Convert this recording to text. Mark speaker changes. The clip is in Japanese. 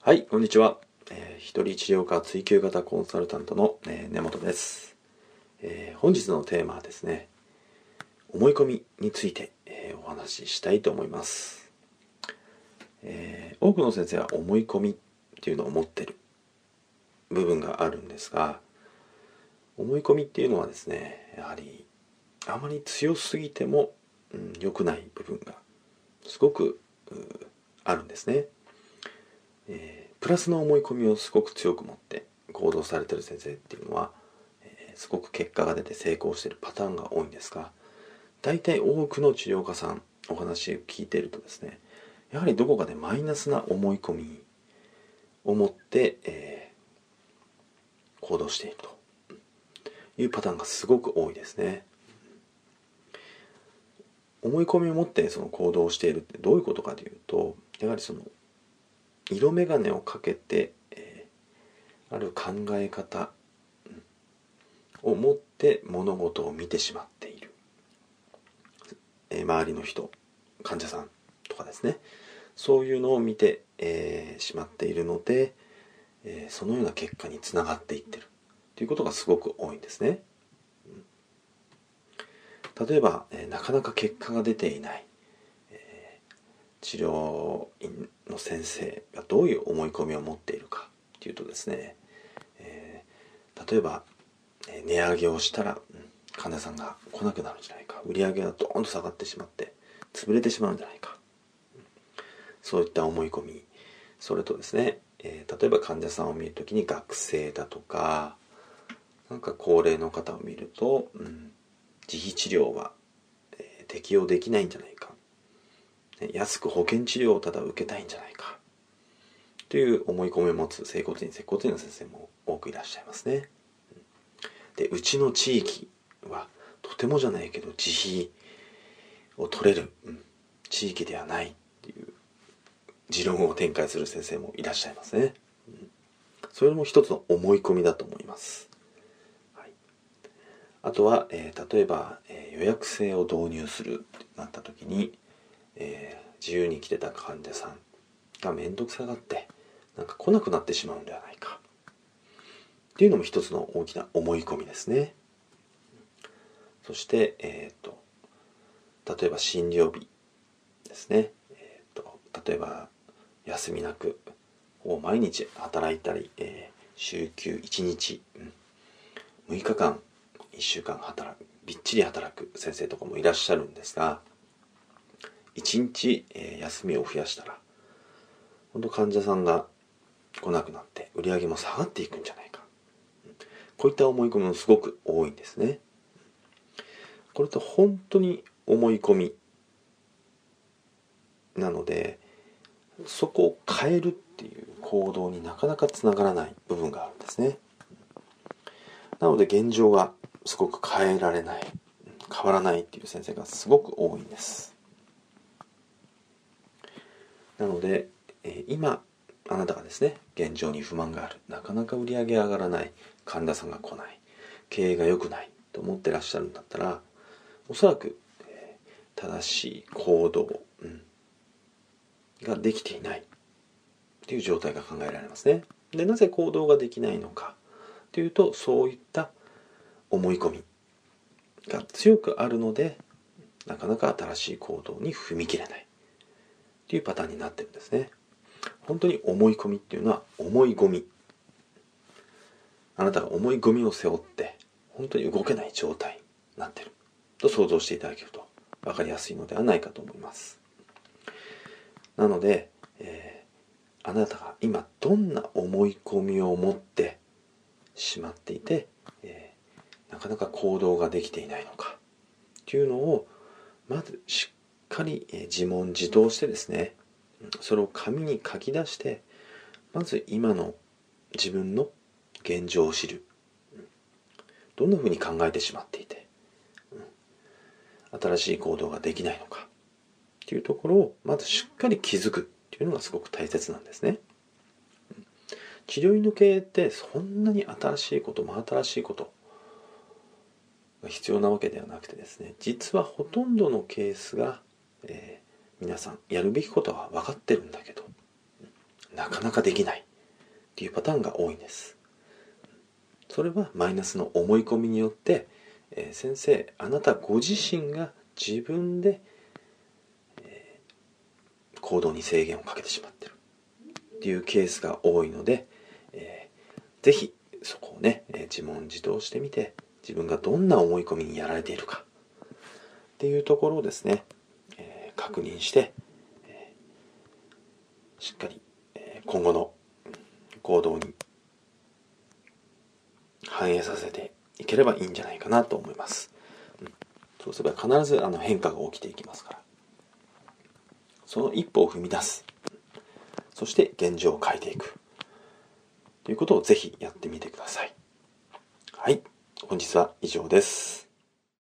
Speaker 1: はい、こんにちは。一人治療科追求型コンサルタントの、根本です。本日のテーマはですね、思い込みについて、お話ししたいと思います。多くの先生は思い込みっていうのを持ってる部分があるんですが、思い込みっていうのはですね、やはりあまり強すぎても、良くない部分がすごくあるんですね。プラスの思い込みをすごく強く持って行動されている先生っていうのは、すごく結果が出て成功しているパターンが多いんですが、大体多くの治療家さんお話を聞いているとですね、やはりどこかでマイナスな思い込みを持って、行動しているというパターンがすごく多いですね。思い込みを持ってその行動をしているってどういうことかというと、やはりその色眼鏡をかけて、ある考え方を持って物事を見てしまっている、周りの人、患者さんとかですね、そういうのを見て、しまっているので、そのような結果につながっていってるということがすごく多いんですね。例えば、なかなか結果が出ていない、治療院の先生がどういう思い込みを持っているかというとですね、例えば、値上げをしたら、患者さんが来なくなるんじゃないか、売り上げがドーンと下がってしまって潰れてしまうんじゃないか、そういった思い込み、それとですね、例えば患者さんを見るときに学生だとか、なんか高齢の方を見ると、自費治療は、適用できないんじゃないか、安く保険治療をただ受けたいんじゃないかという思い込みを持つ整骨院、接骨院の先生も多くいらっしゃいますね。で、うちの地域はとてもじゃないけど自費を取れる、地域ではないっていう持論を展開する先生もいらっしゃいますね。それも一つの思い込みだと思います。はい、あとは、例えば、予約制を導入するってなった時に、自由に来てた患者さんが面倒くさがってなんか来なくなってしまうんではないかっていうのも一つの大きな思い込みですね。そして、例えば診療日ですね。例えば休みなく毎日働いたり、週休1日、6日間1週間びっちり働く先生とかもいらっしゃるんですが、1日、休みを増やしたら本当患者さんが来なくなって売り上げも下がっていくんじゃないか、こういった思い込みもすごく多いんですね。これって本当に思い込みなので、そこを変えるっていう行動になかなかつながらない部分があるんですね。なので現状がすごく変えられない、変わらないっていう先生がすごく多いんです。なので、今あなたがですね、現状に不満がある、なかなか売り上げ上がらない、患者さんが来ない、経営が良くないと思ってらっしゃるんだったら、おそらく、正しい行動、ができていないという状態が考えられますね。で、なぜ行動ができないのかというと、そういった思い込みが強くあるので、なかなか新しい行動に踏み切れないというパターンになってるんですね。本当に思い込みっていうのは思い込み。あなたが思い込みを背負って本当に動けない状態になってると想像していただけると分かりやすいのではないかと思います。なので、あなたが今どんな思い込みを持ってしまっていて、なかなか行動ができていないのかというのをまずしっかり自問自答してですね、それを紙に書き出して、まず今の自分の現状を知る。どんなふうに考えてしまっていて、新しい行動ができないのかっていうところをまずしっかり気づくっていうのがすごく大切なんですね。治療院の経営ってそんなに新しいこと真新しいことが必要なわけではなくてですね、実はほとんどのケースが、皆さんやるべきことは分かってるんだけど、 なかなかできないっていうパターンが多いんです。それはマイナスの思い込みによって、先生あなたご自身が自分で、行動に制限をかけてしまっているっていうケースが多いので、ぜひそこをね、自問自答してみて、自分がどんな思い込みにやられているかっていうところをですね、確認して、しっかり、今後の行動に反映させていければいいんじゃないかなと思います。そうすれば必ず変化が起きていきますから、その一歩を踏み出す、そして現状を変えていくということをぜひやってみてください。はい、本日は以上です。